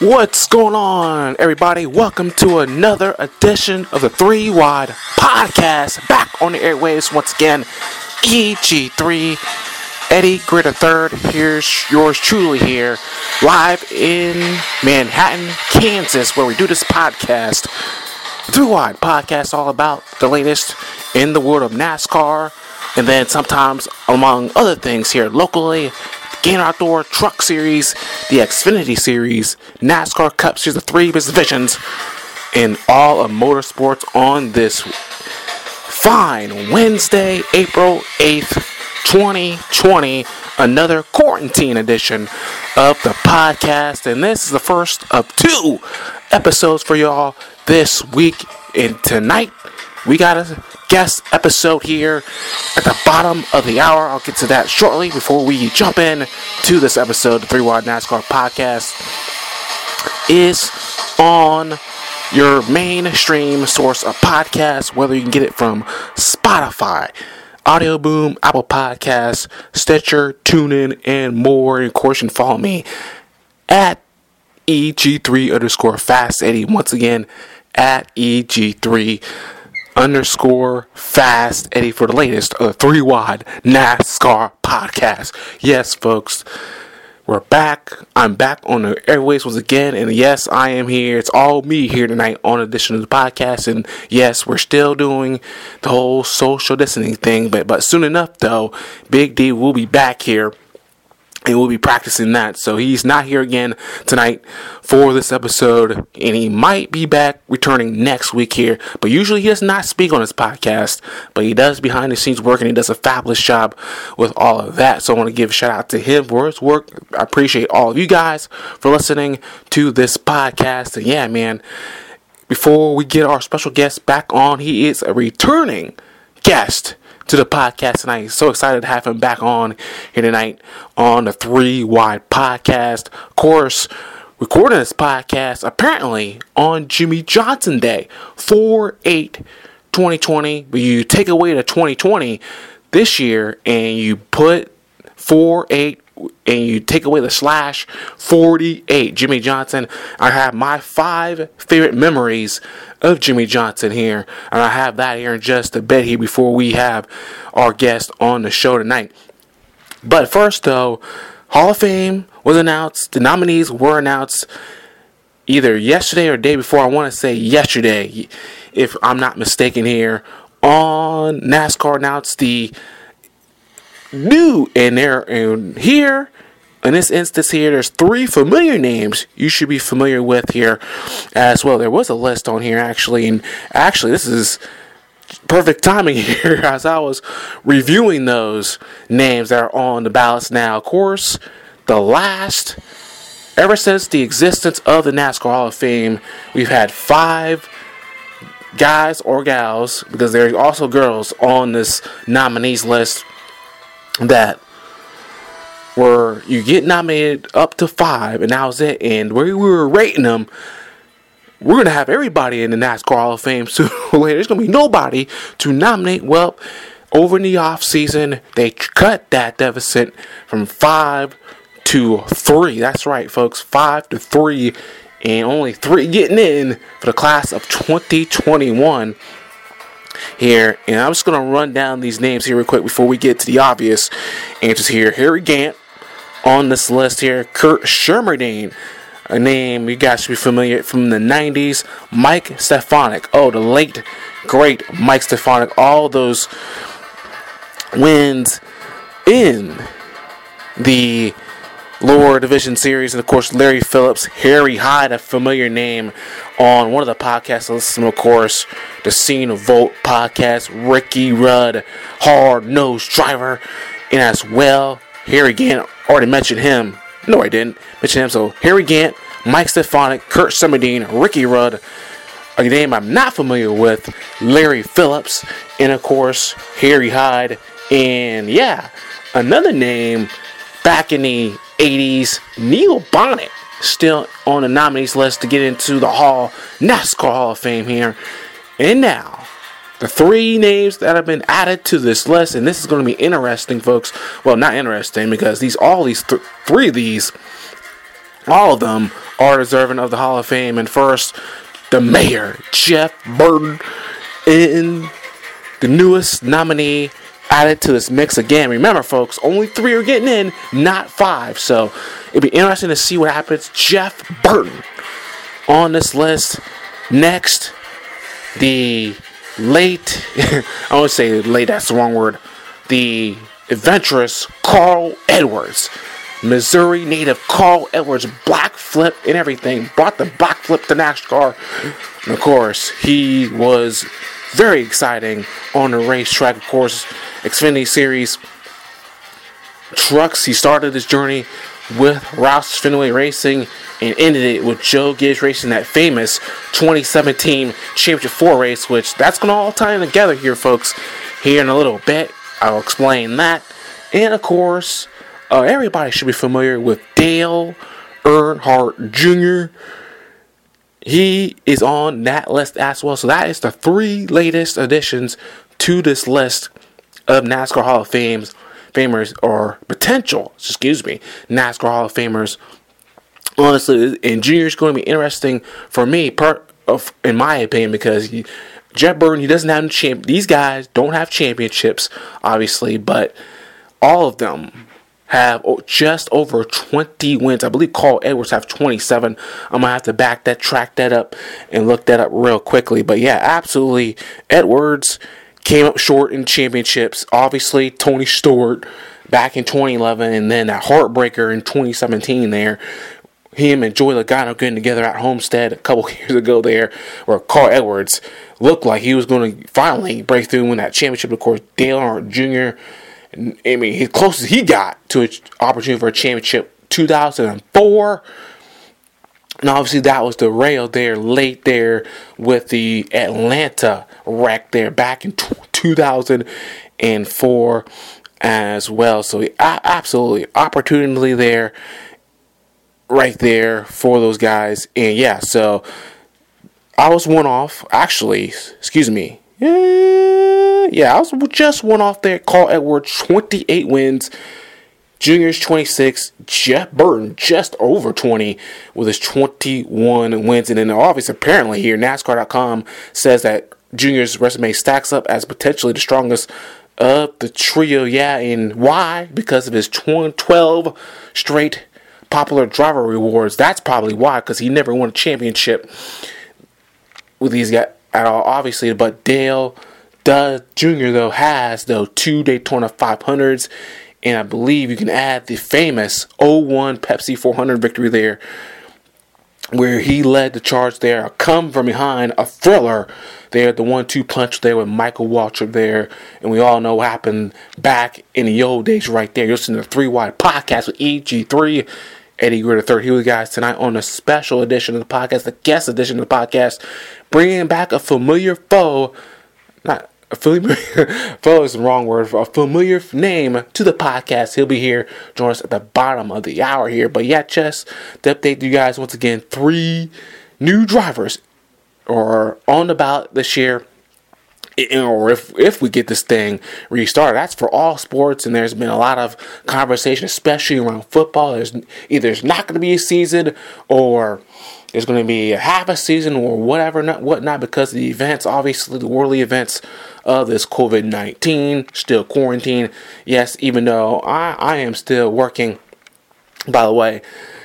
What's going on, everybody? Welcome to another edition of the 3 Wide Podcast. Back on the airwaves once again. EG3, Eddie Gritter III. Here's yours truly here, live in Manhattan, Kansas, where we do this podcast. 3 Wide Podcast, all about the latest in the world of NASCAR, and then sometimes, among other things, here locally. Gain Outdoor Truck Series, the Xfinity Series, NASCAR Cup Series, the 3 divisions, and all of motorsports on this fine Wednesday, April 8th, 2020. Another quarantine edition of the podcast, and this is the first of 2 episodes for y'all this week. And tonight, we got a guest episode here at the bottom of the hour. I'll get to that shortly before we jump in to this episode. The 3 Wide NASCAR Podcast is on your mainstream source of podcasts, whether you can get it from Spotify, Audio Boom, Apple Podcasts, Stitcher, TuneIn, and more. And of course, you can follow me at EG3_Fast80. Once again, at EG3_Fast Eddie for the latest of the 3 Wide NASCAR Podcast. Yes, folks, we're back. I'm back on the airways once again, and yes, I am here. It's all me here tonight on edition of the podcast, and yes, we're still doing the whole social distancing thing, but soon enough, though, Big D will be back here. And we'll be practicing that. So he's not here again tonight for this episode. And he might be back returning next week here. But usually he does not speak on his podcast. But he does behind the scenes work. And he does a fabulous job with all of that. So I want to give a shout out to him for his work. I appreciate all of you guys for listening to this podcast. And yeah, man, before we get our special guest back on, he is a returning guest to the podcast tonight. So excited to have him back on here tonight on the 3 Wide Podcast. Of course, recording this podcast apparently on Jimmie Johnson Day, 4/8/2020. But you take away the 2020 this year and you put 4/8 and you take away the /48. Jimmie Johnson. I have my 5 favorite memories of Jimmie Johnson here, and I have that here in just a bit here before we have our guest on the show tonight. But first, though, Hall of Fame was announced. The nominees were announced either yesterday or the day before. I want to say yesterday, if I'm not mistaken here. On NASCAR announced the new, and here in this instance here, there's 3 familiar names you should be familiar with here as well. There was a list on here actually, and actually this is perfect timing here as I was reviewing those names that are on the ballots now. Of course, ever since the existence of the NASCAR Hall of Fame, we've had 5 guys or gals, because there are also girls on this nominees list, that you get nominated up to 5, and that was it. And we were rating them. We're going to have everybody in the NASCAR Hall of Fame sooner or later. There's going to be nobody to nominate. Well, over in the off season, they cut that deficit from 5 to 3. That's right, folks, 5 to 3, and only 3 getting in for the class of 2021. Here, and I'm just going to run down these names here real quick before we get to the obvious answers here. Harry Gant on this list here. Kurt Shermerdine, a name you guys should be familiar from the 90s. Mike Stefanik, the late, great Mike Stefanik. All those wins in the lower division series, and of course Larry Phillips. Harry Hyde, a familiar name on one of the podcasts I listen to, of course, the Cena Volt podcast. Ricky Rudd, hard-nosed driver, and as well Harry Gant. Already mentioned him. No, I didn't mention him. So Harry Gant, Mike Stefanik, Kurt Sumerdine, Ricky Rudd. A name I'm not familiar with, Larry Phillips, and of course Harry Hyde. And yeah, another name back in the 80s, Neil Bonnet, still on the nominees list to get into the NASCAR Hall of Fame here. And now, the 3 names that have been added to this list, and this is going to be interesting, folks. Well, not interesting, because all of them are deserving of the Hall of Fame. And first, the mayor, Jeff Burton, in the newest nominee added to this mix again. Remember, folks, only 3 are getting in, not 5. So it'll be interesting to see what happens. Jeff Burton on this list. Next, the late, I won't say late, that's the wrong word, the adventurous Carl Edwards. Missouri native Carl Edwards, black flip and everything, brought the black flip to NASCAR. And of course, he was very exciting on the racetrack. Of course, Xfinity Series trucks. He started his journey with Roush Fenway Racing and ended it with Joe Gibbs Racing, that famous 2017 Championship 4 race, which that's going to all tie in together here, folks, here in a little bit. I'll explain that. And of course, everybody should be familiar with Dale Earnhardt Jr. He is on that list as well. So that is the 3 latest additions to this list of NASCAR Hall of Famers, or potential, NASCAR Hall of Famers. Honestly, and Junior is going to be interesting for me, in my opinion, because Jeff Burton, he doesn't have these guys don't have championships, obviously, but all of them have just over 20 wins. I believe Carl Edwards have 27. I'm going to have to track that up and look that up real quickly. But yeah, absolutely, Edwards came up short in championships. Obviously, Tony Stewart back in 2011, and then that heartbreaker in 2017 there. Him and Joey Logano getting together at Homestead a couple years ago there, where Carl Edwards looked like he was going to finally break through and win that championship. Of course, Dale Earnhardt Jr., I mean, as close as he got to an opportunity for a championship, 2004. And obviously that was derailed there late there with the Atlanta wreck there back in 2004 as well. So absolutely opportunity there, right there for those guys. And yeah, so I was one off. Actually, excuse me. Yeah, I was just one off there. Carl Edwards, 28 wins. Junior's 26. Jeff Burton, just over 20 with his 21 wins. And then obviously, apparently here, NASCAR.com says that Junior's resume stacks up as potentially the strongest of the trio. Yeah, and why? Because of his 12 straight popular driver rewards. That's probably why, because he never won a championship with these guys at all, obviously. But Dale Jr., though, has 2 Daytona 500s, and I believe you can add the famous 01 Pepsi 400 victory there, where he led the charge there, a come from behind, a thriller there, the 1-2 punch there with Michael Waltrip there, and we all know what happened back in the old days right there. You're listening to the 3 Wide Podcast with EG3, Eddie Gritter III, here with you guys tonight on a special edition of the podcast, the guest edition of the podcast, bringing back a familiar foe, not a familiar foe is the wrong word, for a familiar name to the podcast. He'll be here, join us at the bottom of the hour here. But yeah, just to update you guys once again, 3 new drivers are on the ballot this year. Or if we get this thing restarted, that's for all sports, and there's been a lot of conversation, especially around football. There's not going to be a season, or there's going to be a half a season, or whatnot, because of the events, obviously the worldly events of this COVID-19, still quarantine. Yes, even though I am still working, by the way,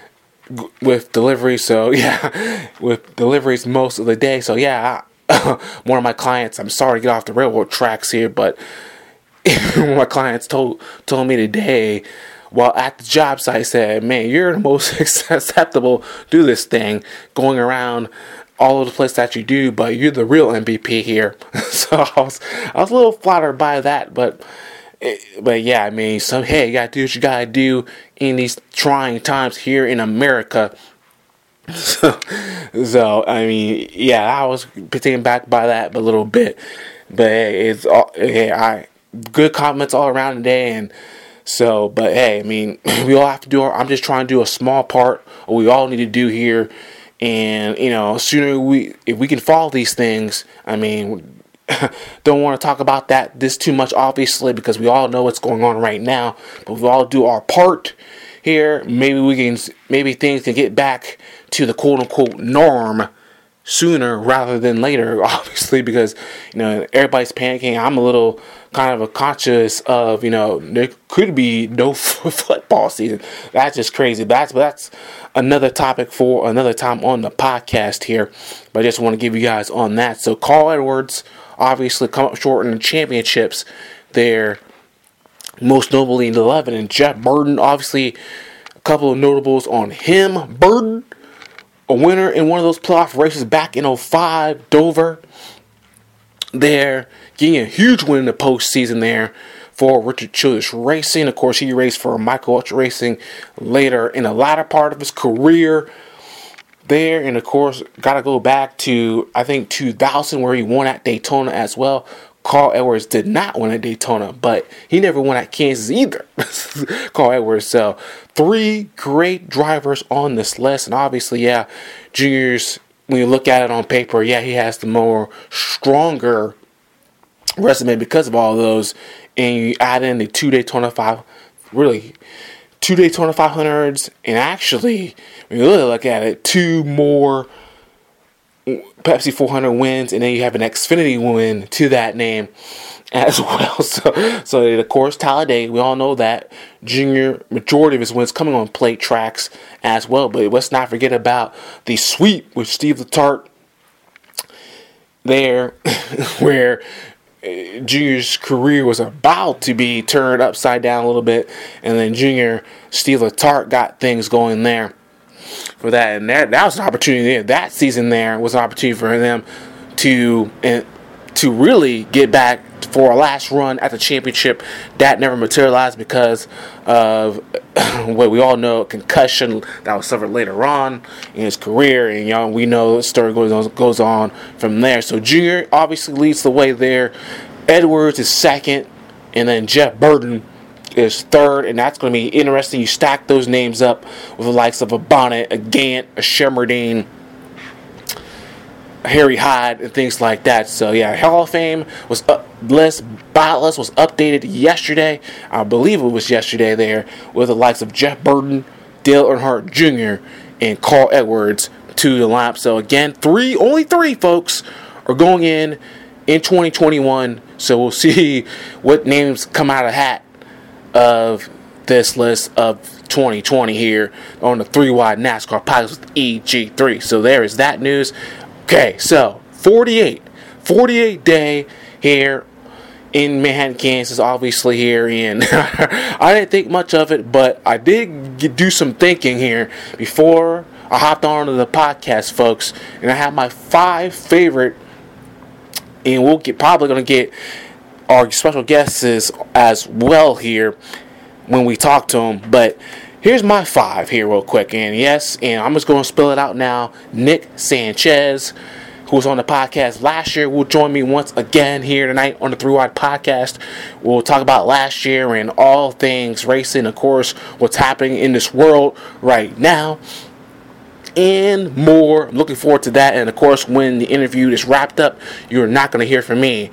with deliveries. So yeah, with deliveries most of the day. So yeah. One of my clients, I'm sorry to get off the railroad tracks here, but one of my clients told me today, while at the job site, said, "Man, you're the most susceptible to this thing, going around all over the place that you do, but you're the real MVP here." So I was a little flattered by that, but yeah, I mean, so hey, you gotta do what you gotta do in these trying times here in America. So I mean, yeah, I was taken back by that a little bit, but hey, good compliments all around today, and so, but hey, I mean, we all have to do I'm just trying to do a small part of what we all need to do here, and if we can follow these things, I mean, don't want to talk about this too much, obviously, because we all know what's going on right now, but we all do our part here, maybe things can get back to the quote unquote norm sooner rather than later, obviously, because everybody's panicking. I'm a little kind of conscious of there could be no football season. That's just crazy. That's another topic for another time on the podcast here. But I just want to give you guys on that. So Carl Edwards obviously come up short in the championships there, most notably in 11, and Jeff Burton, obviously a couple of notables on him. Burton, a winner in one of those playoff races back in 05, Dover. There, getting a huge win in the postseason there for Richard Childress Racing. Of course, he raced for Michael Ultra Racing later in the latter part of his career there. And, of course, got to go back to, I think, 2000, where he won at Daytona as well. Carl Edwards did not win at Daytona, but he never won at Kansas either. Carl Edwards. So 3 great drivers on this list. And obviously, Junior's, when you look at it on paper, he has the more stronger resume because of all of those. And you add in the 2 Daytona 500s. And actually, when you really look at it, 2 more Pepsi 400 wins, and then you have an Xfinity win to that name as well. So of course, Talladega, we all know that Junior, majority of his wins coming on plate tracks as well. But let's not forget about the sweep with Steve Letarte there, where Junior's career was about to be turned upside down a little bit, and then Steve Letarte got things going there for that, and that was an opportunity there. That season there was an opportunity for them to really get back for a last run at the championship. That never materialized because of what we all know, a concussion that was suffered later on in his career, and we know the story goes on from there. So Junior obviously leads the way there. Edwards is second, and then Jeff Burton is third, and that's going to be interesting. You stack those names up with the likes of a Bonnet, a Gant, a Shemmerdine, Harry Hyde, and things like that. So Hall of Fame was list was updated yesterday. I believe it was yesterday there, with the likes of Jeff Burton, Dale Earnhardt Jr., and Carl Edwards to the lineup. So again, only three folks are going in 2021. So we'll see what names come out of the hat of this list of 2020 here on the 3-Wide NASCAR podcast with EG3. So there is that news. Okay, so 48 day here in Manhattan, Kansas, obviously here, and I didn't think much of it, but I did do some thinking here before I hopped on to the podcast, folks, and I have my 5 favorite, and we'll probably going to get our special guests as well here when we talk to them. But here's my 5 here real quick. And I'm just going to spill it out now. Nick Sanchez, who was on the podcast last year, will join me once again here tonight on the 3-Wide podcast. We'll talk about last year and all things racing, of course, what's happening in this world right now, and more. I'm looking forward to that. And of course, when the interview is wrapped up, you're not going to hear from me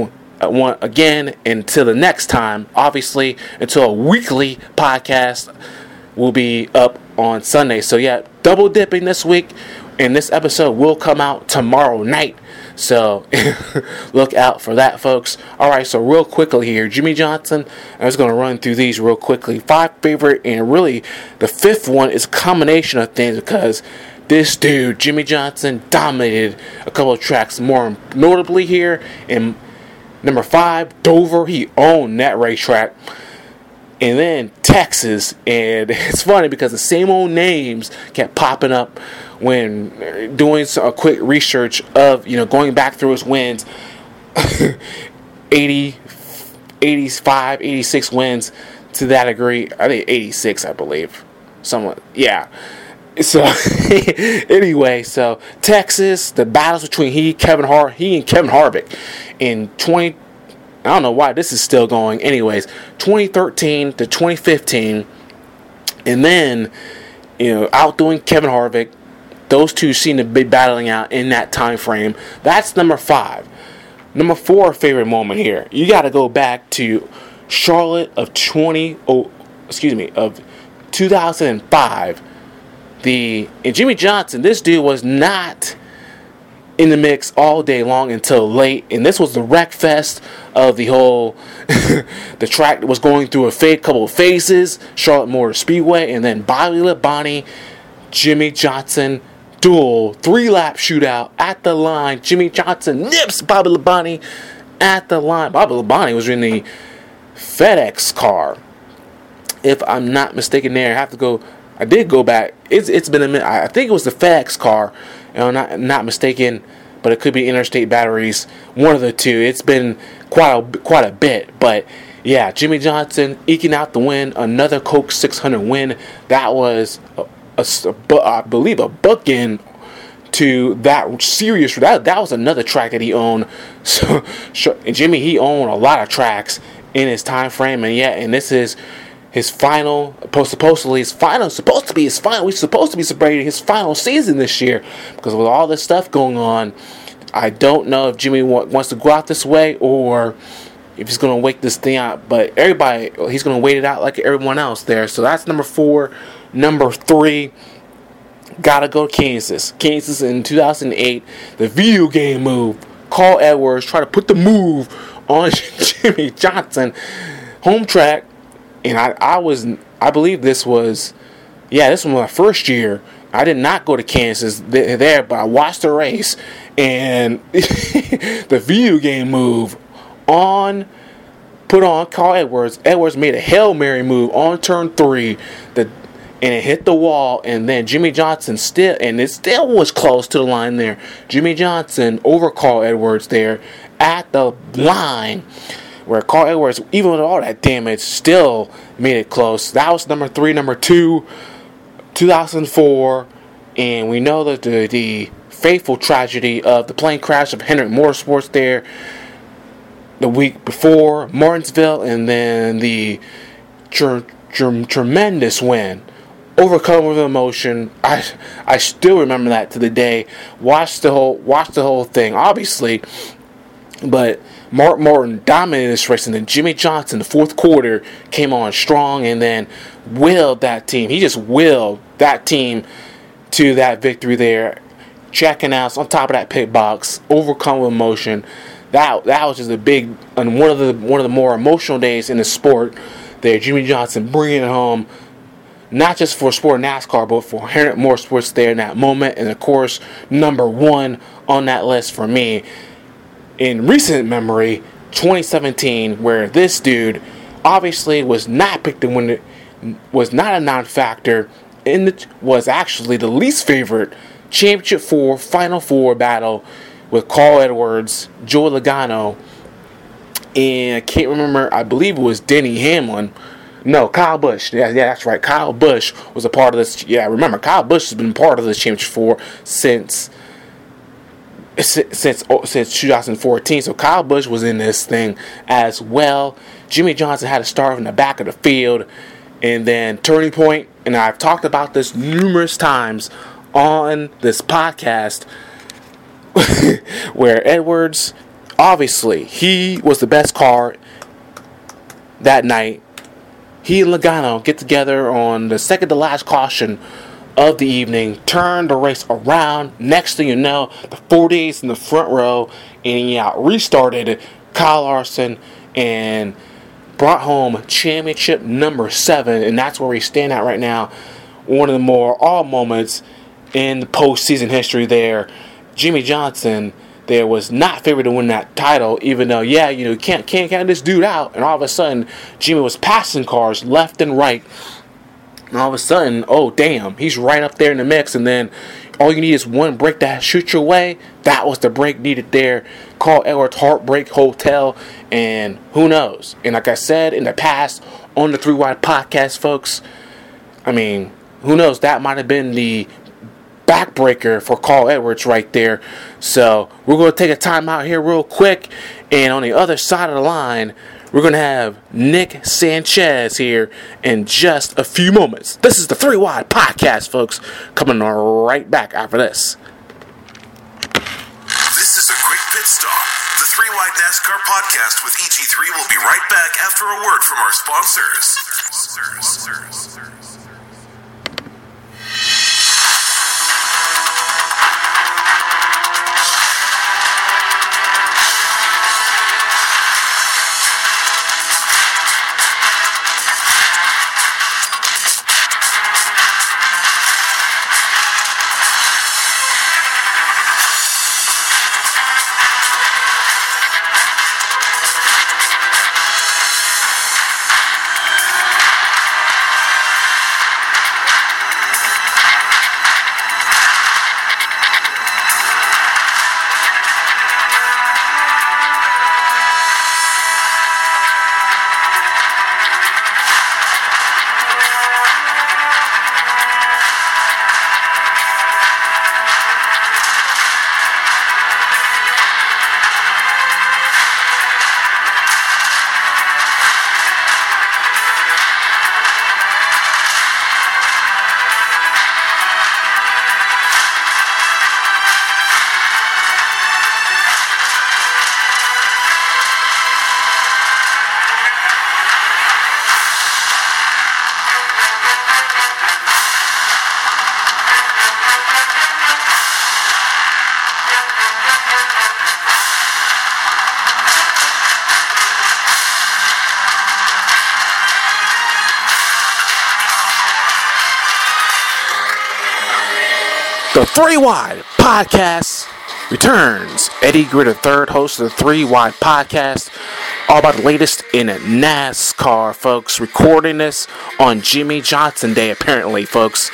again until the next time. Obviously, until a weekly podcast will be up on Sunday. So double dipping this week, and this episode will come out tomorrow night. So look out for that, folks. Alright, so real quickly here, Jimmie Johnson. I'm just going to run through these real quickly. 5 favorite, and really the 5th one is a combination of things, because this dude, Jimmie Johnson, dominated a couple of tracks, more notably here in number 5, Dover. He owned that racetrack. And then Texas, and it's funny because the same old names kept popping up when doing a quick research of, going back through his wins. 80, 85, 86 wins to that degree. I think 86, I believe. Somewhat, yeah. So, anyway, so Texas, the battles between he and Kevin Harvick in I don't know why this is still going. Anyways, 2013 to 2015. And then, outdoing Kevin Harvick. Those two seem to be battling out in that time frame. That's number 5. Number 4 favorite moment here. You got to go back to Charlotte of 2005. And Jimmie Johnson, this dude was not in the mix all day long until late, and this was the wreck fest of the whole the track that was going through a couple of phases, Charlotte Motor Speedway, and then Bobby Labonte, Jimmie Johnson duel 3-lap shootout at the line. Jimmie Johnson nips Bobby Labonte at the line. Bobby Labonte was in the FedEx car, if I'm not mistaken. I did go back. It's been a minute. I think it was the FedEx car, and I'm not mistaken, but it could be Interstate Batteries. One of the two. It's been quite a bit, but yeah, Jimmie Johnson eking out the win, another Coke 600 win. That was I believe a bookend to that series. That was another track that he owned. So Jimmie, he owned a lot of tracks in his time frame, and this is his final, supposed to be his final. We're supposed to be celebrating his final season this year, because with all this stuff going on, I don't know if Jimmie wants to go out this way or if he's going to wait this thing out. But he's going to wait it out like everyone else there. So that's number 4. Number 3, gotta go Kansas. Kansas in 2008, the video game move. Carl Edwards tried to put the move on Jimmie Johnson. Home track. And I believe this was my first year. I did not go to Kansas there, but I watched the race. And the video game move put on Carl Edwards. Edwards made a Hail Mary move on turn 3. And it hit the wall. And then Jimmie Johnson it still was close to the line there. Jimmie Johnson over Carl Edwards there at the line, where Carl Edwards, even with all that damage, still made it close. That was number 3. Number 2, 2004. And we know that the fateful tragedy of the plane crash of Hendrick Motorsports there the week before, Martinsville, and then the tremendous win. Overcome with emotion. I still remember that to the day. Watched the whole thing, obviously. But Mark Martin dominated this race, and then Jimmie Johnson, the fourth quarter, came on strong and then willed that team. He just willed that team to that victory there. Checking out on top of that pit box, overcome with emotion. That was just a big and one of the more emotional days in the sport there. Jimmie Johnson bringing it home, not just for sport of NASCAR, but for Hendrick Motorsports there in that moment. And of course, number 1 on that list for me in recent memory, 2017, where this dude obviously was not picked to win it, was not a non-factor, and was actually the least favorite Championship 4 Final 4 battle with Carl Edwards, Joey Logano, and I can't remember, I believe it was Denny Hamlin. No, Kyle Busch. Yeah, that's right. Kyle Busch was a part of this. Yeah, remember, Kyle Busch has been part of this Championship 4 since 2014. So Kyle Busch was in this thing as well. Jimmie Johnson had to start from the back of the field, and then turning point. And I've talked about this numerous times on this podcast, where Edwards, obviously, he was the best car that night. He and Logano get together on the second to last caution of the evening, turn the race around. Next thing you know, the 48's in the front row, and restarted Kyle Larson and brought home championship number 7, and that's where we stand at right now. One of the more awe moments in the postseason history there. Jimmie Johnson there was not favored to win that title, even though, you can't count this dude out. And all of a sudden, Jimmie was passing cars left and right. And all of a sudden, oh, damn, he's right up there in the mix. And then all you need is one break that shoot your way. That was the break needed there. Carl Edwards Heartbreak Hotel. And who knows? And like I said in the past on the 3 Wide Podcast, folks, who knows? That might have been the backbreaker for Carl Edwards right there. So we're going to take a time out here real quick, and on the other side of the line, we're going to have Nick Sanchez here in just a few moments. This is the 3 Wide Podcast, folks, coming right back after this. This is a quick pit stop. The 3 Wide NASCAR Podcast with EG3 will be right back after a word from our sponsors. The Three Wide Podcast returns. Eddie Gritter III, host of the Three Wide Podcast, all about the latest in NASCAR, folks. Recording this on Jimmy Johnson Day, apparently, folks.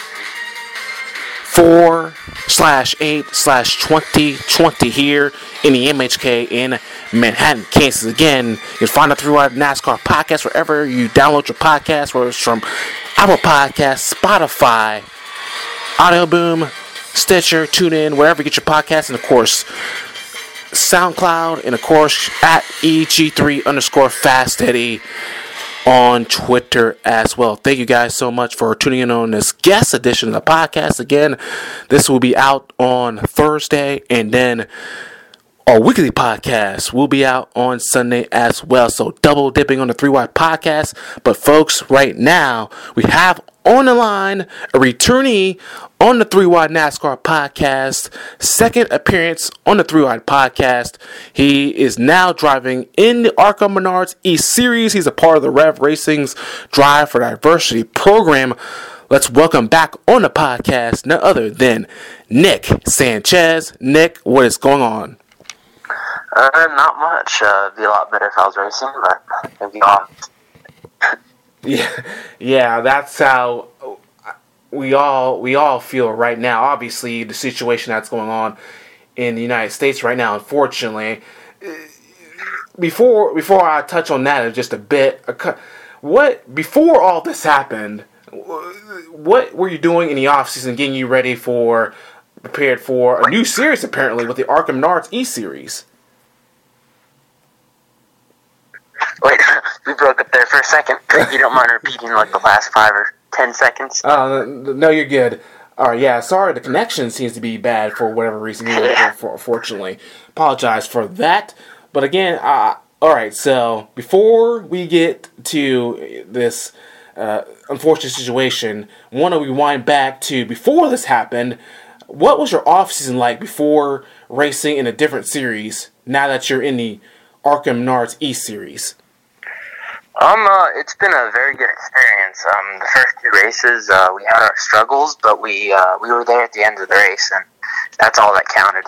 4/8/2020 here in the MHK in Manhattan, Kansas. Again, you can find the Three Wide NASCAR Podcast wherever you download your podcast, whether it's from Apple Podcasts, Spotify, Audio Boom, Stitcher, TuneIn, wherever you get your podcasts, and of course, SoundCloud, and of course, at EG3_FastEddie on Twitter as well. Thank you guys so much for tuning in on this guest edition of the podcast. Again, this will be out on Thursday, and then our weekly podcast will be out on Sunday as well. So double dipping on the Three Wide Podcast. But folks, right now we have on the line a returnee on the Three Wide NASCAR Podcast, second appearance on the Three Wide Podcast. He is now driving in the ARCA Menards E-Series. He's a part of the Rev Racing's Drive for Diversity program. Let's welcome back on the podcast none other than Nick Sanchez. Nick, what is going on? Not much. It'd be a lot better if I was racing, but it'd be on. Yeah, that's how we all feel right now. Obviously, the situation that's going on in the United States right now, unfortunately. Before I touch on that just a bit, before all this happened, what were you doing in the off season, getting you prepared for a new series apparently with the ARCA Menards E-Series? Wait, we broke up there for a second. You don't mind repeating like the last 5 or 10 seconds? No, you're good. All right, yeah, sorry, the connection seems to be bad for whatever reason. Fortunately, apologize for that. But again, all right. So before we get to this unfortunate situation, I want to rewind back to before this happened. What was your off season like before racing in a different series? Now that you're in the ARCA Menards E-Series. It's been a very good experience. The first 2 races, we had our struggles, but we were there at the end of the race, and that's all that counted.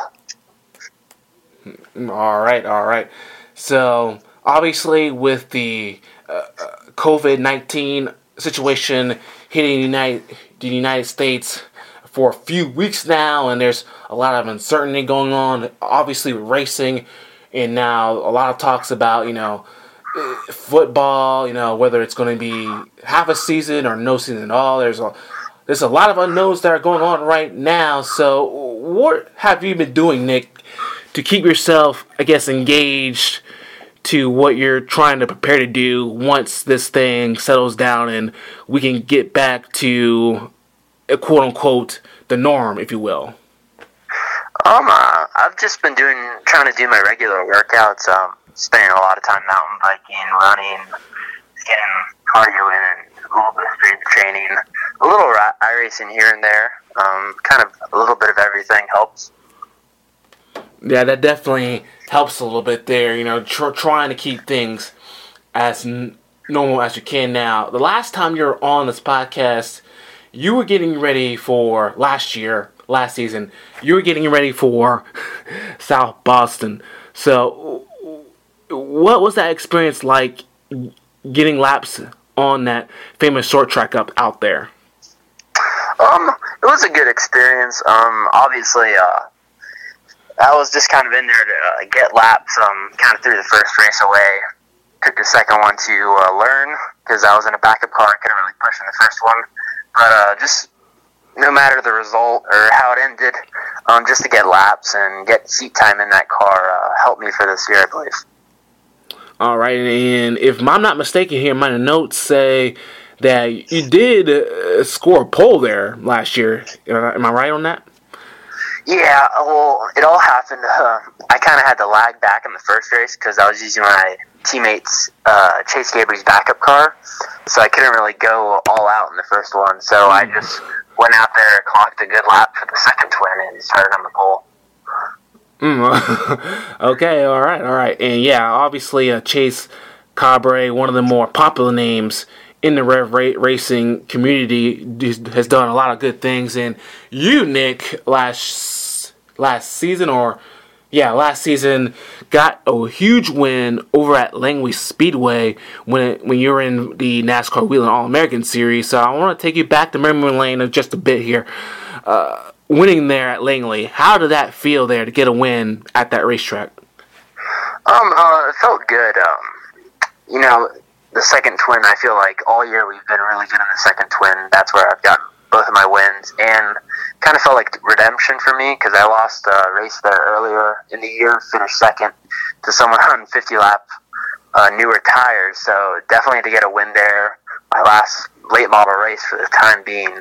All right. So, obviously, with the COVID-19 situation hitting the United States for a few weeks now, and there's a lot of uncertainty going on, obviously, with racing. And now a lot of talks about, football, whether it's going to be half a season or no season at all. There's a lot of unknowns that are going on right now. So what have you been doing, Nick, to keep yourself, I guess, engaged to what you're trying to prepare to do once this thing settles down and we can get back to, quote-unquote, the norm, if you will? I've just been trying to do my regular workouts, spending a lot of time mountain biking, running, getting cardio in, and a little bit of strength training, a little iRacing here and there, kind of a little bit of everything helps. Yeah, that definitely helps a little bit there, trying to keep things as normal as you can now. The last time you were on this podcast, you were getting ready for last season, you were getting ready for South Boston. So, what was that experience like getting laps on that famous short track out there? It was a good experience. Obviously, I was just kind of in there to get laps, kind of threw the first race away. Took the second one to learn, because I was in a backup car. I couldn't really push in the first one. But just no matter the result or how it ended, just to get laps and get seat time in that car helped me for this year, I believe. All right, and if I'm not mistaken here, my notes say that you did score a pole there last year. Am I right on that? Yeah, well, it all happened. I kind of had to lag back in the first race because I was using my teammate's Chase Gabriel's backup car, so I couldn't really go all out in the first one. So I just went out there, clocked a good lap for the second twin, and started on the pole. Okay, all right. And yeah, obviously Chase Cabre, one of the more popular names in the racing community has done a lot of good things. And you, Nick, last season got a huge win over at Langley Speedway when you were in the NASCAR Whelen All-American Series. So I want to take you back to memory lane of just a bit here. Winning there at Langley, how did that feel there to get a win at that racetrack? It felt good. The second twin, I feel like all year we've been really good in the second twin. That's where I've gotten both of my wins, and kind of felt like redemption for me because I lost a race there earlier in the year, finished second to someone on 50-lap newer tires. So definitely to get a win there, my last late model race for the time being,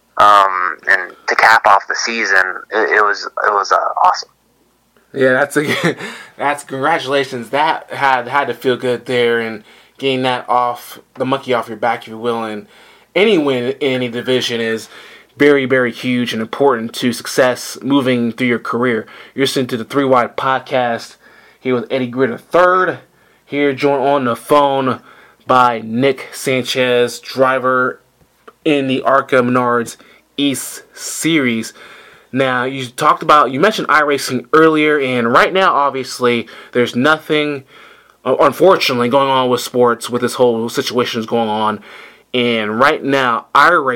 and to cap off the season, it was awesome. Yeah, that's congratulations. That had to feel good there, and getting that the monkey off your back, if you will, and any win in any division is very, very huge and important to success moving through your career. You're listening to the 3 Wide Podcast here with Eddie Gritter III. Here joined on the phone by Nick Sanchez, driver in the ARCA Menards East Series. Now, you mentioned iRacing earlier, and right now, obviously, there's nothing, unfortunately, going on with sports with this whole situation is going on. And right now,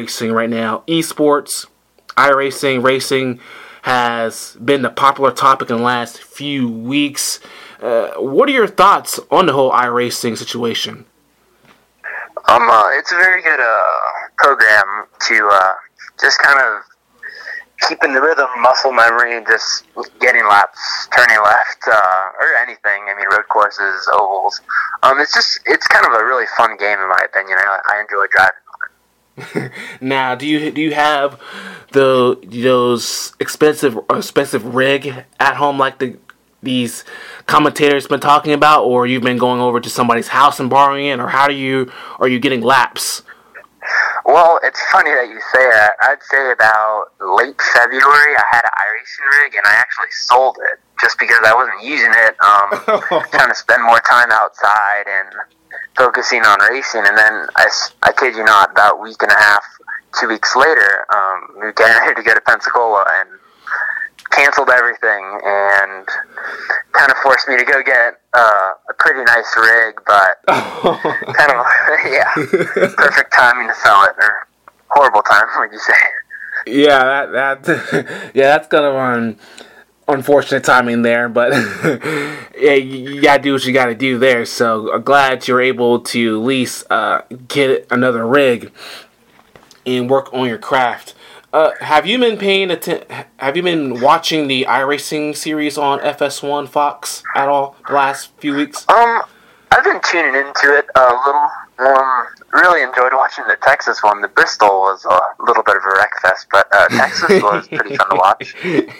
esports, iRacing, racing has been the popular topic in the last few weeks. What are your thoughts on the whole iRacing situation? It's a very good program to just kind of keeping the rhythm, muscle memory, just getting laps, turning left, or anything. I mean, road courses, ovals. It's kind of a really fun game in my opinion. I enjoy driving on it. Now, do you have those expensive rig at home like these commentators been talking about, or you've been going over to somebody's house and borrowing it, or are you getting laps? Well, it's funny that you say that. I'd say about late February, I had an iRacing rig, and I actually sold it just because I wasn't using it. Trying to spend more time outside and focusing on racing. And then, I kid you not, about a week and a half, 2 weeks later, we were getting ready to go to Pensacola and canceled everything and kind of forced me to go get a pretty nice rig, but kind of, yeah, perfect timing to sell it, or horrible time, would you say? Yeah, that's kind of unfortunate timing there, but yeah, you gotta do what you gotta do there. So I'm glad you're able to at least get another rig and work on your craft. Have you been watching the iRacing series on FS1 Fox at all the last few weeks? I've been tuning into it a little. Really enjoyed watching the Texas one. The Bristol was a little bit of a wreck fest, but Texas was pretty fun to watch.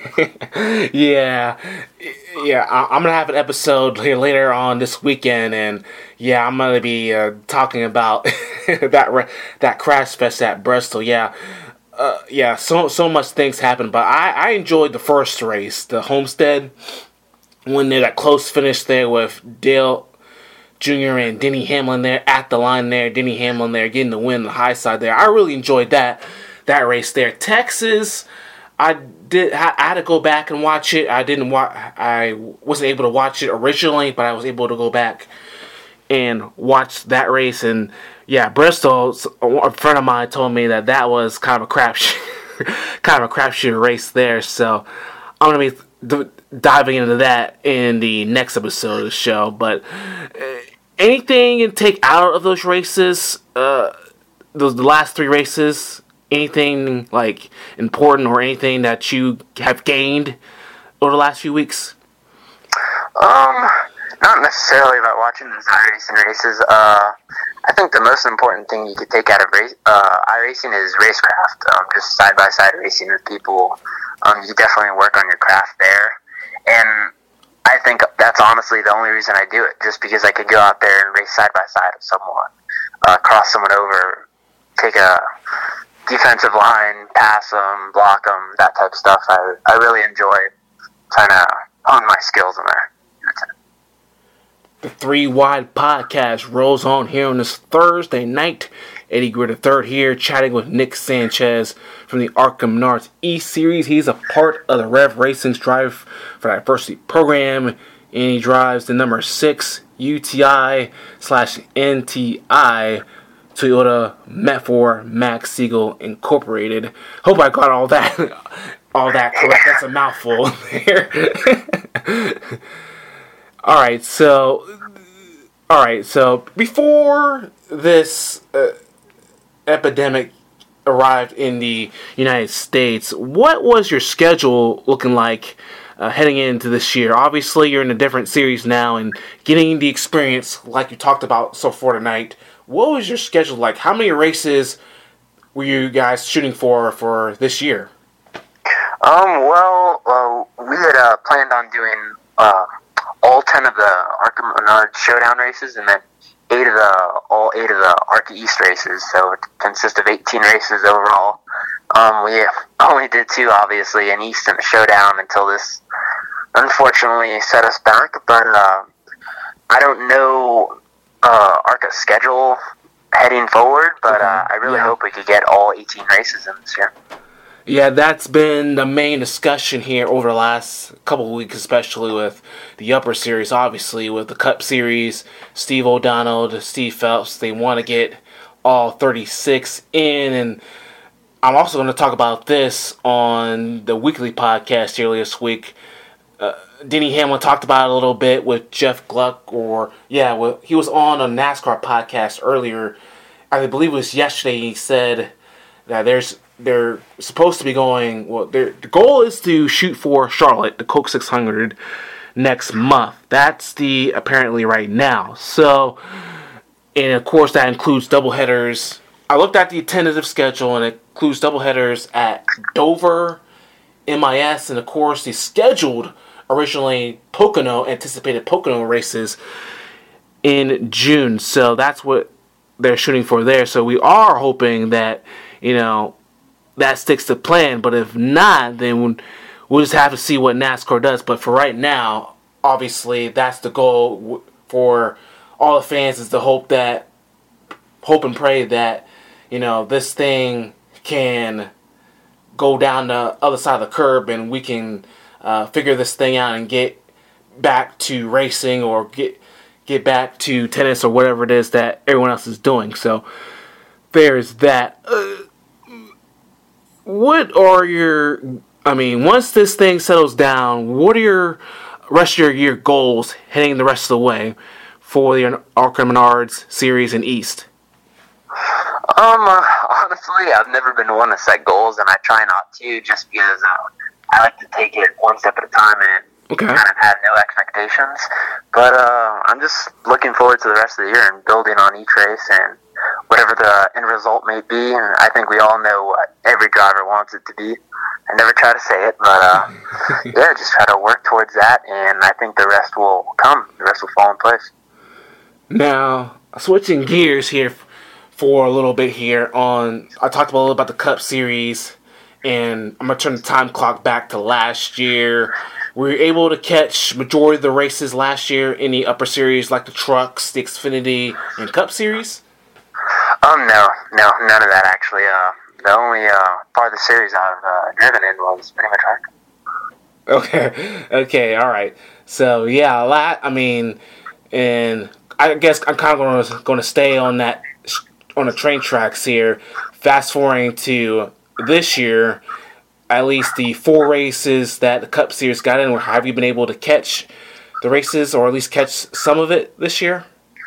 Yeah. I'm gonna have an episode here later on this weekend, and yeah, I'm gonna be talking about that crash fest at Bristol. Yeah. So much things happened, but I enjoyed the first race, the Homestead, when they got close finish there with Dale Jr. and Denny Hamlin there at the line there. Denny Hamlin there getting the win on the high side there. I really enjoyed that race there. Texas, I had to go back and watch it. I wasn't able to watch it originally, but I was able to go back and watch that race. And yeah, Bristol, a friend of mine told me that was kind of a crapshoot race there. So I'm gonna be diving into that in the next episode of the show. But anything you take out of those races, the last three races, anything like important or anything that you have gained over the last few weeks? Not necessarily about watching those iRacing races. I think the most important thing you could take out of iRacing is racecraft. Just side-by-side racing with people. You definitely work on your craft there. And I think that's honestly the only reason I do it, just because I could go out there and race side-by-side with someone, cross someone over, take a defensive line, pass them, block them, that type of stuff. I really enjoy trying to hone my skills in there. The 3 Wide Podcast rolls on here on this Thursday night Eddie Gritter III here, chatting with Nick Sanchez from the Arkham Menards E-Series. He's a part of the Rev Racing's Drive for Diversity program, and he drives the number 6 UTI/NTI Toyota Met4 Max Siegel Incorporated. Hope I got all that correct. That's a mouthful there. All right, so before this epidemic arrived in the United States, what was your schedule looking like heading into this year? Obviously, you're in a different series now and getting the experience like you talked about so far tonight. What was your schedule like? How many races were you guys shooting for this year? We had planned on doing all 10 of the Arkham Menards Showdown races, and then all eight of the ARCA East races. So it consists of 18 races overall. We only did 2, obviously, in East and the Showdown until this unfortunately set us back. But I don't know ARCA's schedule heading forward, but I really hope we could get all 18 races in this year. Yeah, that's been the main discussion here over the last couple of weeks, especially with the upper series, obviously, with the Cup Series, Steve O'Donnell, Steve Phelps. They want to get all 36 in, and I'm also going to talk about this on the weekly podcast earlier this week. Denny Hamlin talked about it a little bit with Jeff Gluck, he was on a NASCAR podcast earlier. I believe it was yesterday. He said that they're supposed to be going. Well, the goal is to shoot for Charlotte, the Coke 600, next month. That's the apparently right now. So, and of course that includes doubleheaders. I looked at the tentative schedule, and it includes doubleheaders at Dover, MIS, and of course the scheduled originally anticipated Pocono races in June. So that's what they're shooting for there. So we are hoping that, that sticks to plan. But if not, then we'll just have to see what NASCAR does. But for right now, obviously, that's the goal for all the fans, is to hope and pray that, this thing can go down the other side of the curb and we can figure this thing out and get back to racing or get back to tennis or whatever it is that everyone else is doing. So there's that. Once this thing settles down, what are your rest of your year goals heading the rest of the way for the Arkham Menards series in East? Honestly, I've never been one to set goals, and I try not to, just because I like to take it one step at a time and kind of have no expectations. But I'm just looking forward to the rest of the year and building on each race and whatever the end result may be. And I think we all know what every driver wants it to be. I never try to say it, but just try to work towards that, and I think the rest will come. The rest will fall in place. Now, switching gears here for a little bit here I talked a little about the Cup Series, and I'm going to turn the time clock back to last year. Were you able to catch majority of the races last year in the upper series, like the trucks, the Xfinity, and Cup Series? No, none of that actually. The only part of the series I've driven in was pretty much Arkham. Okay, all right. So yeah, and I guess I'm kind of going to stay on the train tracks here. Fast forwarding to this year, at least the 4 races that the Cup Series got in. Have you been able to catch the races, or at least catch some of it this year?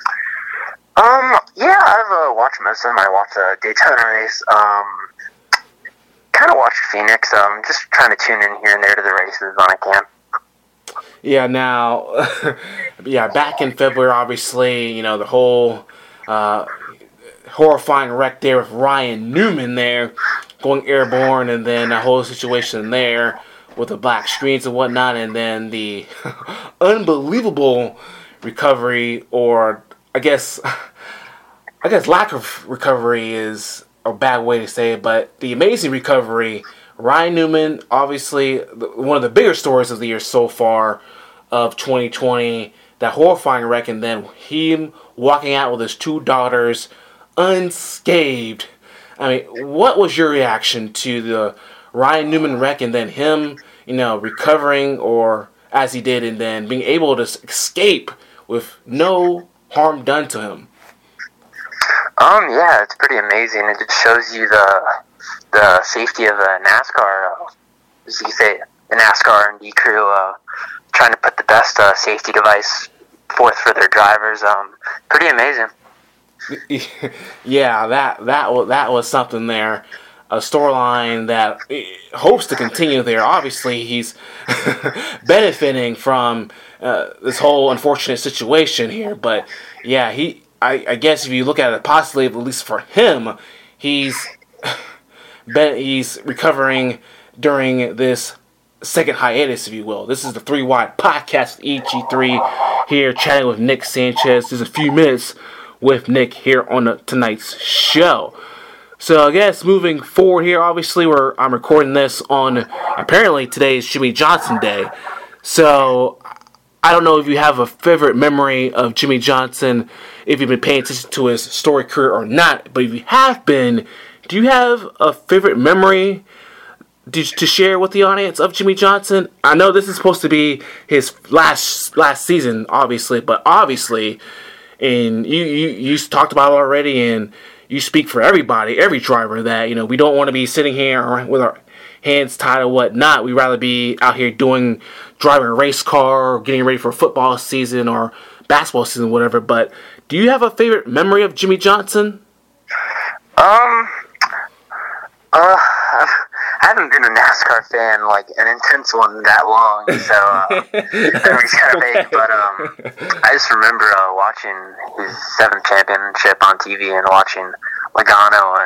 I've watched most of them. I watched the Daytona race. Kind of watched Phoenix. Just trying to tune in here and there to the races when I can. Yeah, now, back in February, obviously, the whole horrifying wreck there with Ryan Newman there going airborne, and then that whole situation there with the black screens and whatnot, and then the unbelievable recovery, or I guess lack of recovery is a bad way to say it, but the amazing recovery. Ryan Newman, obviously one of the bigger stories of the year so far of 2020, that horrifying wreck, and then him walking out with his 2 daughters unscathed. I mean, what was your reaction to the Ryan Newman wreck and then him, recovering or as he did and then being able to escape with no harm done to him? Yeah, it's pretty amazing. It just shows you the safety of the NASCAR, as you say, the NASCAR and D crew trying to put the best safety device forth for their drivers. Pretty amazing. Yeah, that was something there. A storyline that hopes to continue there. Obviously, he's benefiting from this whole unfortunate situation here. But yeah, I guess if you look at it positively, at least for him, he's recovering during this second hiatus, if you will. This is the 3 Wide Podcast, EG3 here, chatting with Nick Sanchez. There's a few minutes with Nick here on tonight's show. So I guess moving forward here, obviously I'm recording this on apparently today's Jimmie Johnson Day. So I don't know if you have a favorite memory of Jimmie Johnson, if you've been paying attention to his story career or not. But if you have been, do you have a favorite memory to share with the audience of Jimmie Johnson? I know this is supposed to be his last season, obviously, but obviously, and you talked about it already, and you speak for everybody, every driver, that we don't want to be sitting here with our hands tied or whatnot. We'd rather be out here driving a race car, or getting ready for football season or basketball season, whatever. But do you have a favorite memory of Jimmie Johnson? I haven't been a NASCAR fan, like an intense one, that long, so memory's kind of vague. But I just remember watching his 7th championship on TV and watching Logano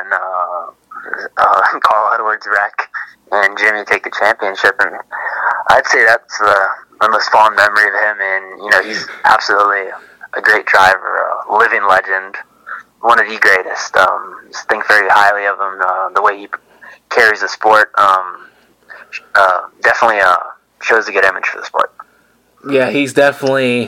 and Carl Edwards wreck and Jimmy take the championship, and I'd say that's my most fond memory of him. And he's absolutely a great driver, a living legend, one of the greatest. Just think very highly of him. The way he carries the sport, definitely shows a good image for the sport. Yeah, he's definitely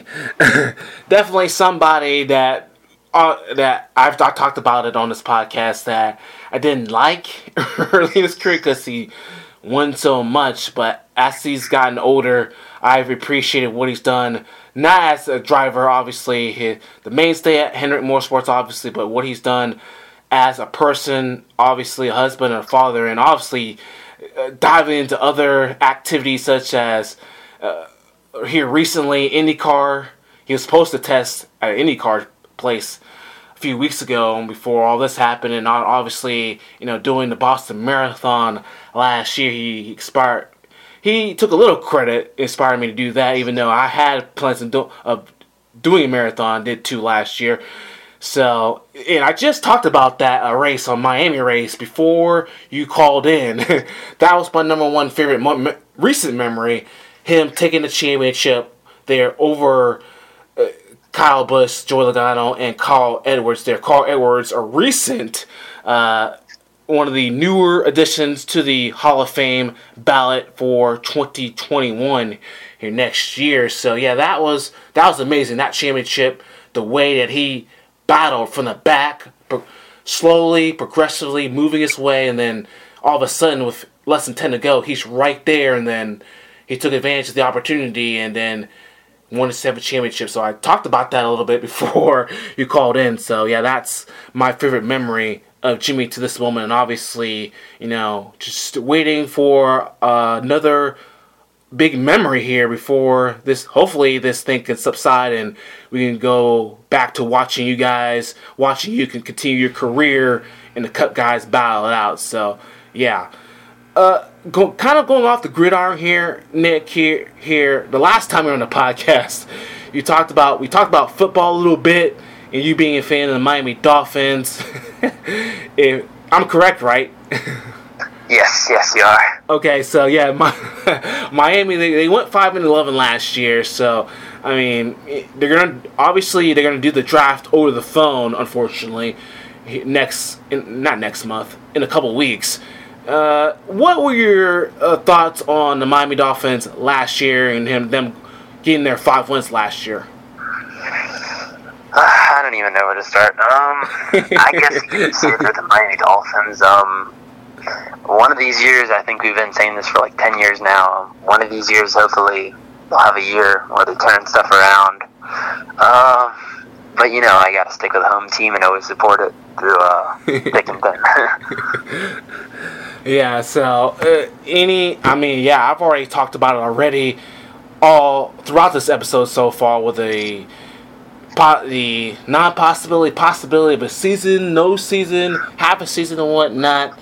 somebody that I've talked about it on this podcast that I didn't like early in his career because he won so much. But as he's gotten older, I've appreciated what he's done. Not as a driver, obviously, the mainstay at Hendrick Motorsports, obviously, but what he's done as a person, obviously a husband and a father, and obviously diving into other activities such as here recently, IndyCar. He was supposed to test at an IndyCar place a few weeks ago before all this happened, and obviously, doing the Boston Marathon last year, he expired. He took a little credit, inspired me to do that, even though I had plans of doing a marathon, did 2 last year. So, and I just talked about that race on Miami race before you called in. That was my number one favorite recent memory. Him taking the championship there over Kyle Busch, Joey Logano, and Carl Edwards there. Carl Edwards, a recent, one of the newer additions to the Hall of Fame ballot for 2021 here next year. So yeah, that was amazing. That championship, the way that he battled from the back, slowly, progressively moving his way, and then all of a sudden, with less than 10 to go, he's right there, and then he took advantage of the opportunity, and then won the 7th championship. So I talked about that a little bit before you called in. So yeah, that's my favorite memory of Jimmy to this moment, and obviously, just waiting for another big memory here before this. Hopefully this thing can subside and we can go back to watching you can continue your career in the Cup Guys battle it out. So yeah, kind of going off the gridiron here, Nick. Here the last time we were on the podcast, we talked about football a little bit, and you being a fan of the Miami Dolphins. I'm correct, right? Yes, you are. Okay, so yeah, Miami, they went 5-11 last year. So I mean, they're gonna do the draft over the phone. Unfortunately, not next month, in a couple weeks. What were your thoughts on the Miami Dolphins last year and them getting their 5 wins last year? I don't even know where to start. I guess you could say they're the Miami Dolphins. One of these years, I think we've been saying this for like 10 years now. One of these years, hopefully, they'll have a year where they turn stuff around. But, I got to stick with the home team and always support it through thick and thin. Yeah, so, I've already talked about it already all throughout this episode so far with the non-possibility, possibility of a season, no season, half a season and whatnot.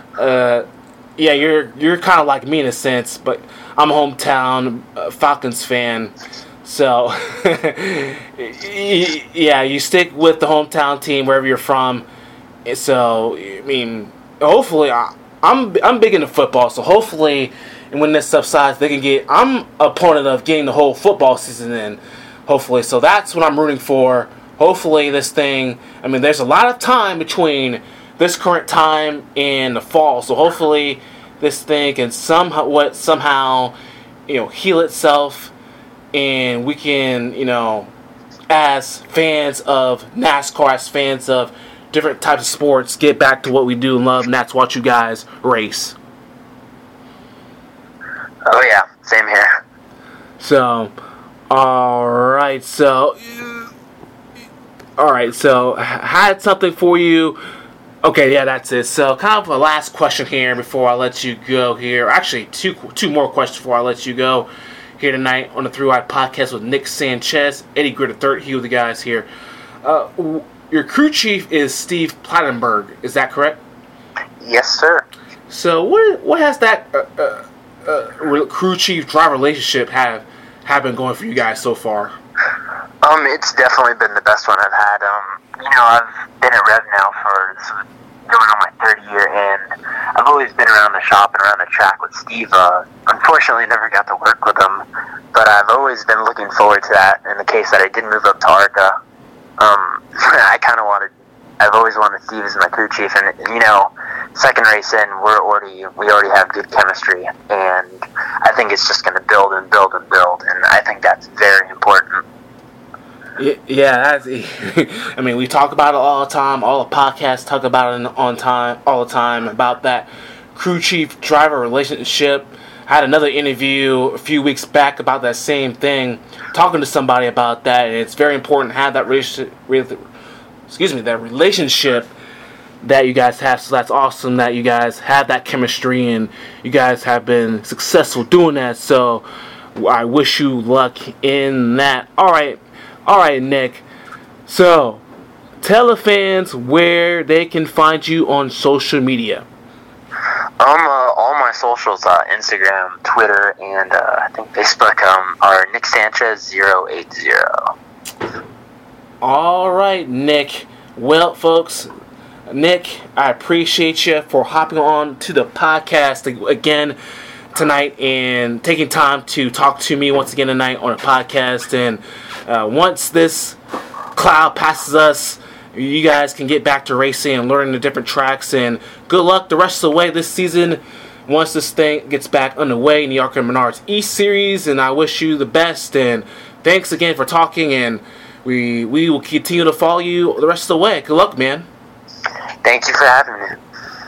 You're kind of like me in a sense, but I'm a hometown Falcons fan. So, you stick with the hometown team wherever you're from. So, hopefully, I'm big into football. So hopefully, and when this subsides, they can get. I'm a opponent of getting the whole football season in. Hopefully, so that's what I'm rooting for. Hopefully, this thing. There's a lot of time between this current time and the fall. So hopefully, this thing can somehow, heal itself. And we can, as fans of NASCAR, as fans of different types of sports, get back to what we do and love, and that's watch you guys race. Oh, yeah. Same here. So, alright, so I had something for you. Okay, yeah, that's it. So, kind of a last question here before I let you go here. Actually, two more questions before I let you go. Here tonight on the Three Wide Podcast with Nick Sanchez, Eddie Gritter III, he was the guys here. Your crew chief is Steve Plattenberg, is that correct? Yes, sir. So what has that crew chief driver relationship have been going for you guys so far? It's definitely been the best one I've had. I've been at Rev now for going on my third year, and I've always been around the shop and around the track with Steve. Unfortunately, never got to work with him, but I've always been looking forward to that. In the case that I did move up to ARCA, I've always wanted Steve as my crew chief, and second race in, we already have good chemistry, and I think it's just going to build and build and build, and I think that's very important. Yeah, we talk about it all the time. All the podcasts talk about it all the time about that crew chief driver relationship. I had another interview a few weeks back about that same thing, talking to somebody about that, and it's very important to have that relationship that you guys have. So that's awesome that you guys have that chemistry and you guys have been successful doing that. So I wish you luck in that. All right, Nick. So, tell the fans where they can find you on social media. All my socials, Instagram, Twitter, and I think Facebook, are Nick Sanchez 080. All right, Nick. Well, folks, Nick, I appreciate you for hopping on to the podcast again tonight and taking time to talk to me once again tonight on a podcast. And once this cloud passes us, you guys can get back to racing and learning the different tracks. And good luck the rest of the way this season once this thing gets back underway in the ARCA Menards East Series. And I wish you the best. And thanks again for talking. And we will continue to follow you the rest of the way. Good luck, man. Thank you for having me.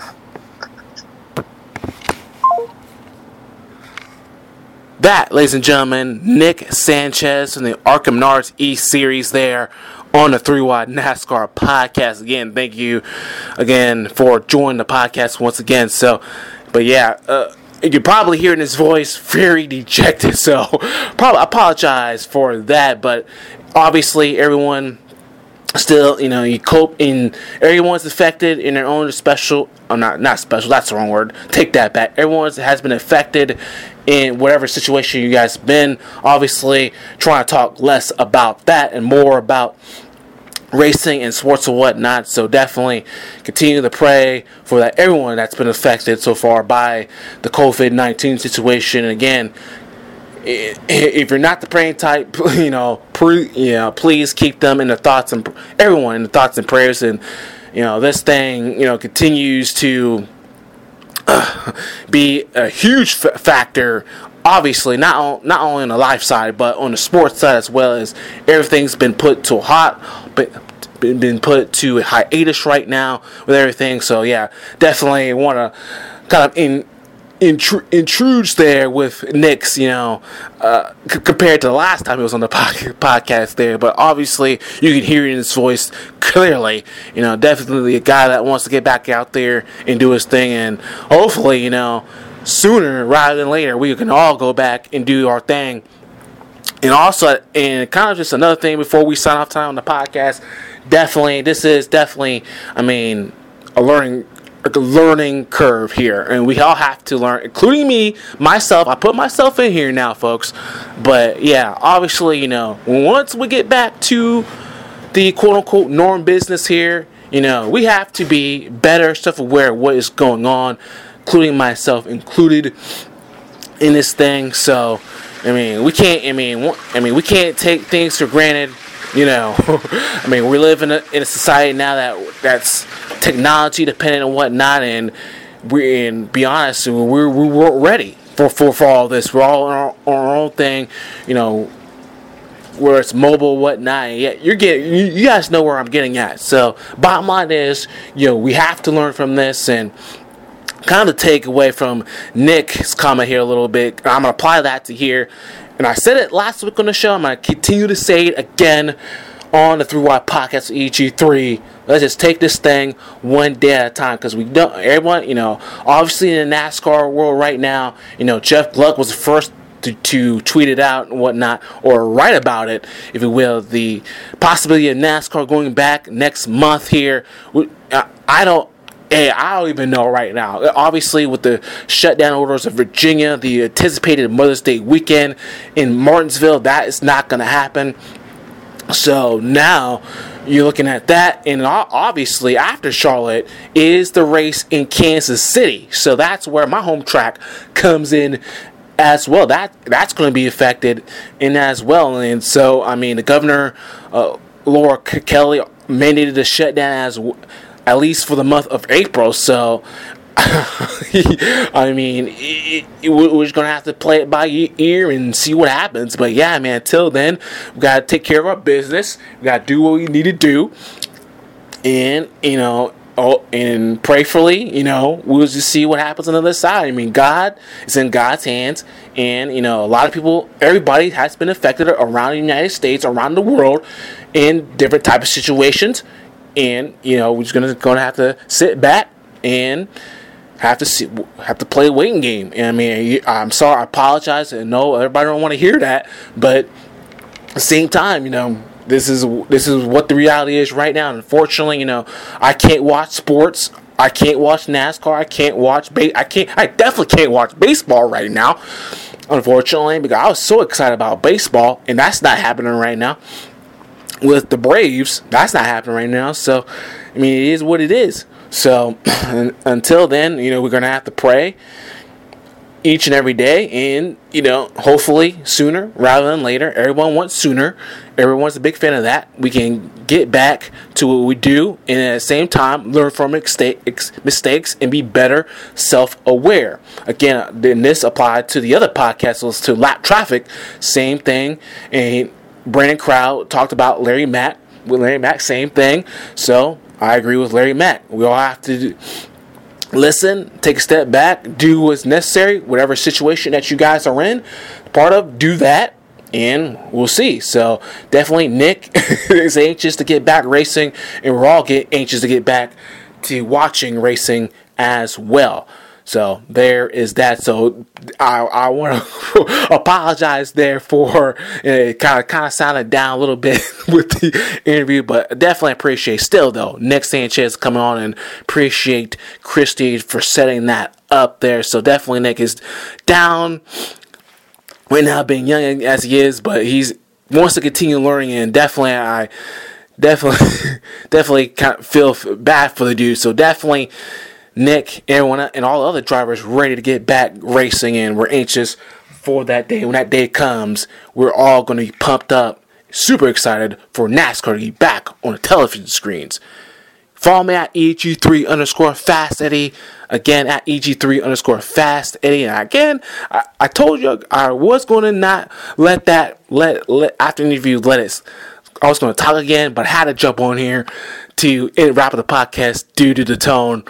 That, ladies and gentlemen, Nick Sanchez from the ARCA Menards East Series there on the 3-Wide NASCAR podcast. Again, thank you again for joining the podcast once again. So, but yeah, you're probably hearing his voice very dejected, so probably apologize for that. But obviously, everyone still, you cope in, everyone's affected in their own special, not special, that's the wrong word, take that back. Everyone has been affected in whatever situation you guys have been. Obviously, trying to talk less about that and more about racing and sports and whatnot. So definitely continue to pray for that everyone that's been affected so far by the COVID-19 situation. And again, if you're not the praying type, please keep them in the thoughts and everyone in the thoughts and prayers. And this thing, continues to be a huge factor obviously not only on the life side, but on the sports side as well, as everything's been put to been put to a hiatus right now with everything. So yeah, definitely want to kind of intrudes there with Nick's, compared to the last time he was on the podcast there. But obviously, you can hear it in his voice clearly. Definitely a guy that wants to get back out there and do his thing. And hopefully, sooner rather than later, we can all go back and do our thing. And also, and kind of just another thing before we sign off time on the podcast, this is a learning curve here, and we all have to learn, including me, myself. I put myself in here now, folks. But yeah, obviously, once we get back to the quote-unquote norm business here, we have to be better self-aware of what is going on, including myself included in this thing. So we can't take things for granted. We live in a society now that's technology dependent and whatnot, and be honest, we weren't ready for all this. We're all on our own thing, where it's mobile, whatnot. And yet you guys know where I'm getting at. So bottom line is, we have to learn from this. And kind of take away from Nick's comment here a little bit, I'm gonna apply that to here. And I said it last week on the show. I'm going to continue to say it again on the 3Y Podcast EG3. Let's just take this thing one day at a time, because we don't. Everyone, obviously in the NASCAR world right now, Jeff Gluck was the first to tweet it out and whatnot, or write about it, if you will. The possibility of NASCAR going back next month here. I don't even know right now. Obviously, with the shutdown orders of Virginia, the anticipated Mother's Day weekend in Martinsville, that is not going to happen. So now you're looking at that, and obviously after Charlotte is the race in Kansas City. So that's where my home track comes in as well. That's going to be affected in as well. And so, the governor, Laura Kelly, mandated a shutdown at least for the month of April. So, we're just going to have to play it by ear and see what happens. But yeah, until then, we got to take care of our business. We got to do what we need to do. And, and prayerfully, we'll just see what happens on the other side. God is in God's hands. And, a lot of people, everybody has been affected around the United States, around the world, in different type of situations. And we're just gonna have to sit back and have to play a waiting game. And I'm sorry, I apologize. I know everybody don't want to hear that, but at the same time, this is what the reality is right now. And unfortunately, I can't watch sports. I can't watch NASCAR. I can't watch I definitely can't watch baseball right now. Unfortunately, because I was so excited about baseball, and that's not happening right now. With the Braves, that's not happening right now. So, it is what it is. So, until then, we're going to have to pray each and every day. And, hopefully sooner rather than later. Everyone wants sooner. Everyone's a big fan of that. We can get back to what we do, and at the same time, learn from mistakes and be better self-aware. Again, then this applied to the other podcasts, to Lap Traffic. Same thing. And Brandon Crowd talked about Larry Mack. With Larry Mack, same thing. So I agree with Larry Mack. We all have to listen, take a step back, do what's necessary, whatever situation that you guys are in, part of, do that, and we'll see. So definitely Nick is anxious to get back racing, and we're all anxious to get back to watching racing as well. So there is that. So I want to apologize there for kind of sounded down a little bit with the interview, but definitely appreciate still though Nick Sanchez coming on, and appreciate Christy for setting that up there. So definitely Nick is down right now, being young as he is, but he's wants to continue learning, and definitely kind of feel bad for the dude. So definitely Nick, everyone, and all the other drivers ready to get back racing, and we're anxious for that day. When that day comes, we're all going to be pumped up, super excited for NASCAR to be back on the television screens. Follow me at EG3_FastEddie. Again, at EG3_FastEddie. And again, I told you I was going to not let after the interview, I was going to talk again, but I had to jump on here to wrap up the podcast due to the tone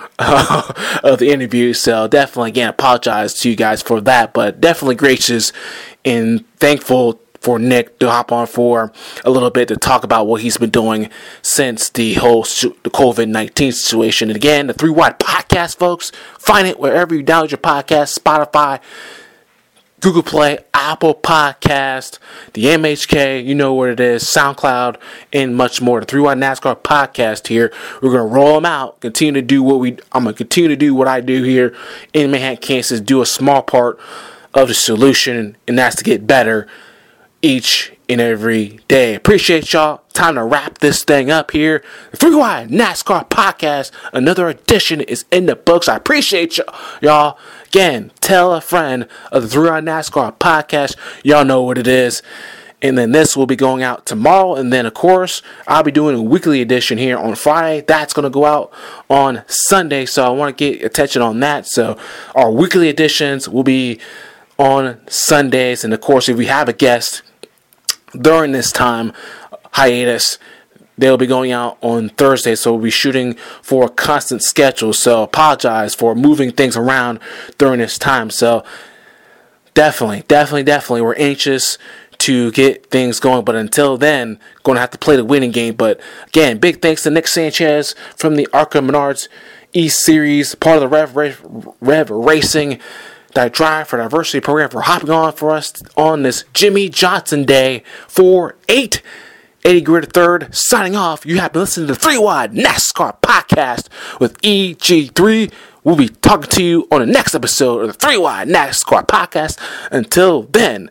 of the interview. So definitely, again, apologize to you guys for that, but definitely gracious and thankful for Nick to hop on for a little bit to talk about what he's been doing since the whole the COVID-19 situation. And again, the 3 Wide Podcast, folks, find it wherever you download your podcast: Spotify, Google Play, Apple Podcast, the MHK, you know what it is, SoundCloud, and much more. The 3 Wide NASCAR Podcast here. We're gonna roll them out. I'm gonna continue to do what I do here in Manhattan, Kansas. Do a small part of the solution, and that's to get better each and every day. Appreciate y'all. Time to wrap this thing up here. The 3 Wide NASCAR Podcast, another edition is in the books. I appreciate y'all. Again, tell a friend of the 3 Wide NASCAR Podcast. Y'all know what it is. And then this will be going out tomorrow. And then, of course, I'll be doing a weekly edition here on Friday. That's going to go out on Sunday. So I want to get attention on that. So our weekly editions will be on Sundays. And, of course, if we have a guest during this time hiatus, they'll be going out on Thursday, so we'll be shooting for a constant schedule. So apologize for moving things around during this time. So definitely we're anxious to get things going, but until then, going to have to play the winning game. But again, big thanks to Nick Sanchez from the ARCA Menards East Series, part of the Rev Racing Drive for Diversity program, for hopping on for us on this Jimmy Johnson Day 4-8. Eddie Gritter III signing off. You have been listening to the 3 Wide NASCAR Podcast with EG3. We'll be talking to you on the next episode of the 3 Wide NASCAR Podcast. Until then,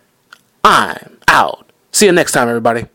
I'm out. See you next time, everybody.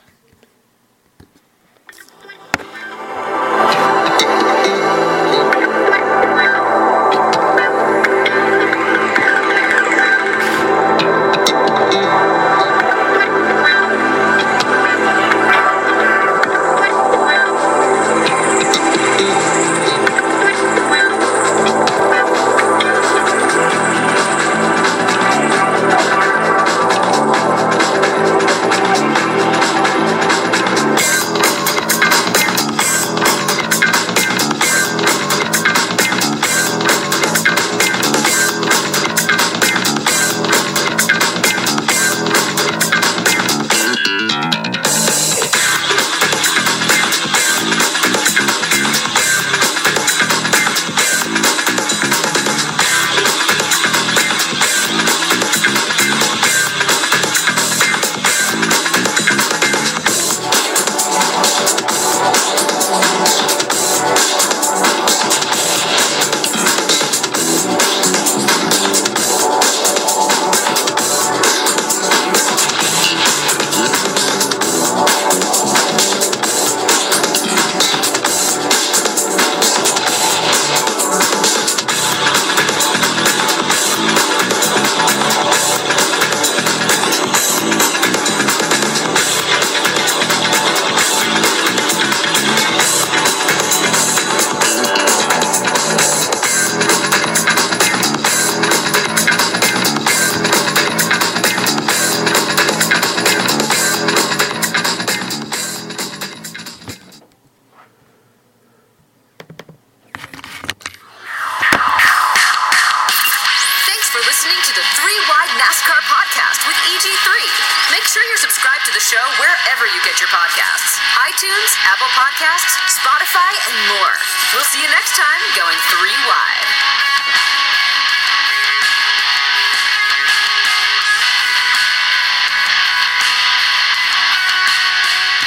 Wherever you get your podcasts. iTunes, Apple Podcasts, Spotify, and more. We'll see you next time going 3 Wide.